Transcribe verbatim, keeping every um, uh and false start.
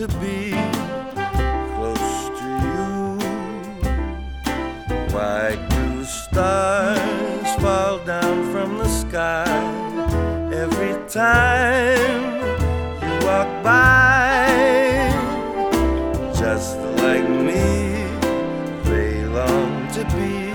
to be close to you. Why do stars fall down from the sky every time you walk by? Just like me, they long to be